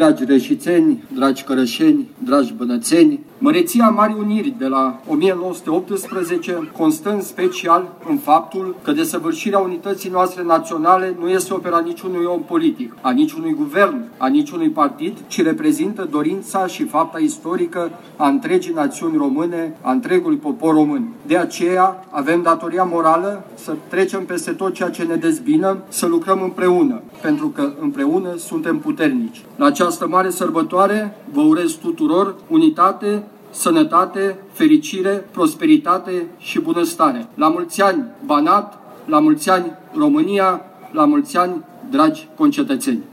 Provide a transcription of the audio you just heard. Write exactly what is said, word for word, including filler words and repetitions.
Dragi reșițeni, dragi cărășeni, dragi bănățeni, măreția Marii Uniri de la o mie nouă sute optsprezece constă în special în faptul că desăvârșirea unității noastre naționale nu este opera niciunui om politic, a niciunui guvern, a niciunui partid, ci reprezintă dorința și fapta istorică a întregii națiuni române, a întregului popor român. De aceea avem datoria morală să trecem peste tot ceea ce ne dezbină, să lucrăm împreună, pentru că împreună suntem puternici. La această mare sărbătoare vă urez tuturor unitate, sănătate, fericire, prosperitate și bunăstare. La mulți ani Banat, la mulți ani România, la mulți ani dragi concetățeni!